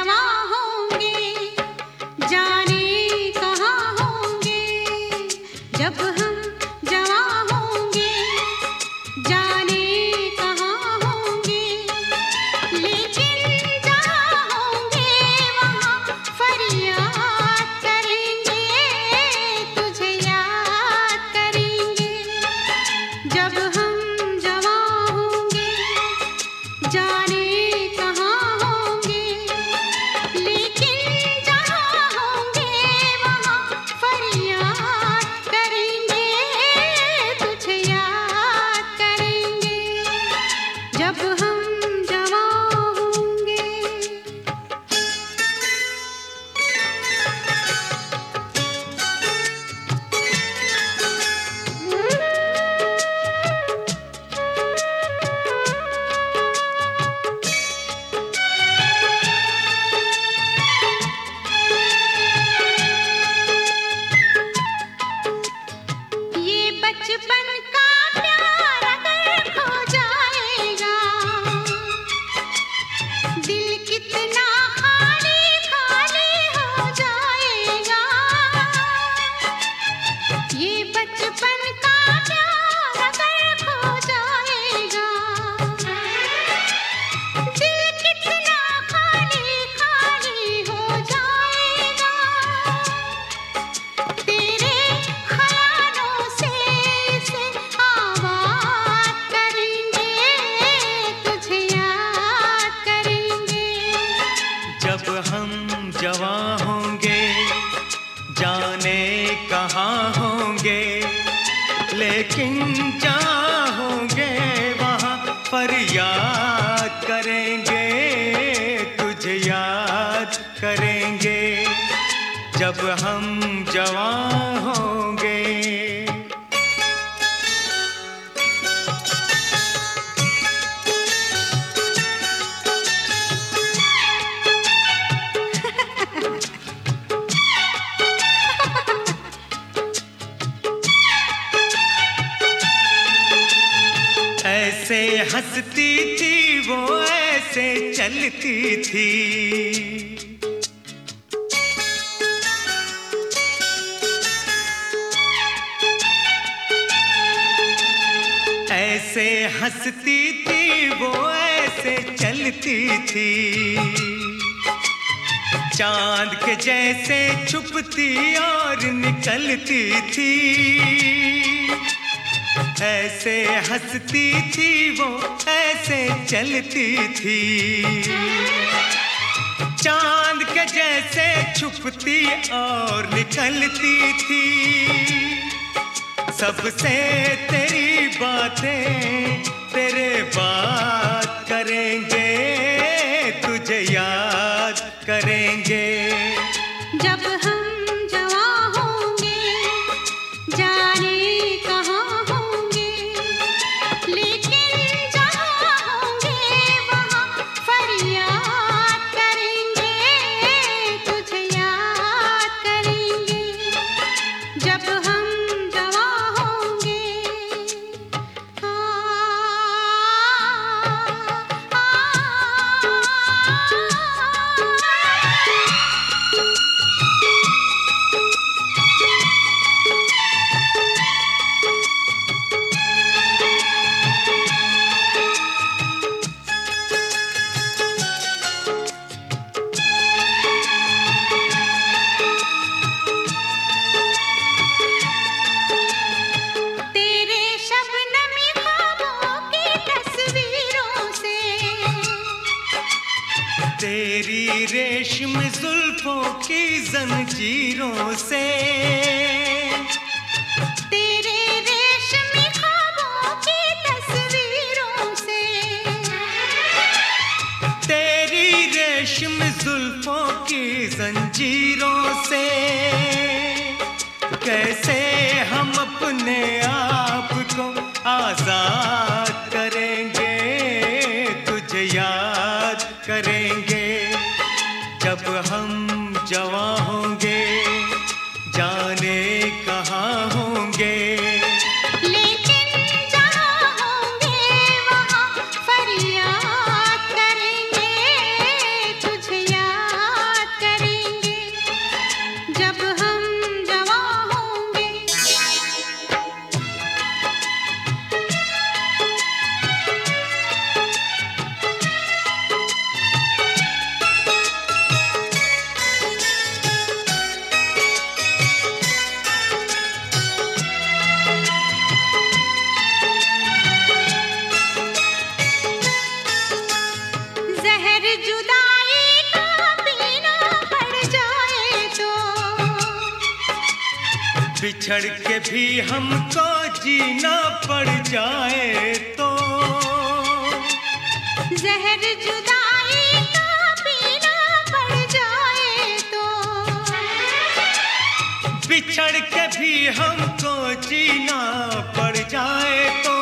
जवां होंगे, जाने कहाँ होंगे। जब हम जवां होंगे, जाने कहाँ होंगे। लेकिन जहाँ होंगे वहाँ फरियाद करेंगे, तुझे याद करेंगे। जब हम जवां होंगे, जाने कहाँ होंगे। लेकिन जहाँ होंगे वहाँ फरियाद करेंगे, तुझे याद करेंगे। जब हम जवां होंगे। ये बचपन का प्यार अगर खो जाएगा, दिल कितना खाली खाली हो जाएगा। ये बचपन का प्यार अगर खो जाएगा, दिल कितना खाली खाली हो जाएगा। तेरे ख्यालों से इसे आबाद करेंगे, तुझे याद करेंगे। जब हम जवां होंगे, जाने कहाँ होंगे। लेकिन जहाँ होंगे वहाँ फरियाद करेंगे, तुझे याद करेंगे। जब हम जवां होंगे। ऐसे हंसती थी वो, ऐसे चलती थी। ऐसे हंसती थी वो, ऐसे चलती थी। चांद के जैसे छुपती और निकलती थी। ऐसे हंसती थी वो, ऐसे चलती थी। चांद के जैसे छुपती और निकलती थी। सबसे तेरी बातें तेरे बात करेंगे, तुझे याद करेंगे। जब हम जवां होंगे, जाने कहाँ होंगे। लेकिन जहाँ होंगे वहाँ फरियाद करेंगे, तुझे याद करेंगे। जब हम जवां होंगे। तेरे शबनमी ख्वाबों की तस्वीरों से, तेरी रेशम जुल्फों की जंजीरों से। तेरे रेशमी ख्वाबों की तस्वीरों से। तेरी रेशम जुल्फों की जंजीरों से। कैसे हम अपने आप को आजाद करेंगे, तुझे याद करेंगे। जब हम जवां होंगे, जाने कहाँ होंगे। लेकिन जहाँ होंगे वहाँ फरियाद करेंगे, तुझे याद बिछड़ के भी हमको जीना पड़ जाए तो जहर जुदाई का पीना पड़ जाए तो बिछड़ के भी हमको जीना पड़ जाए तो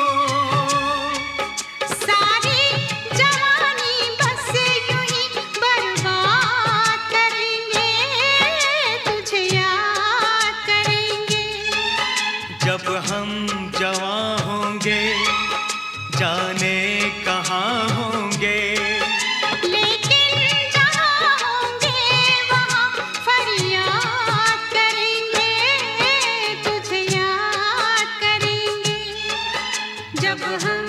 सारी जवानी बस यूं ही बर्बाद करेंगे, तुझे याद करेंगे। जब हम जवां होंगे जाने कहाँ होंगे, लेकिन जहाँ होंगे वहाँ फरियाद करेंगे, तुझे याद करेंगे। जब हम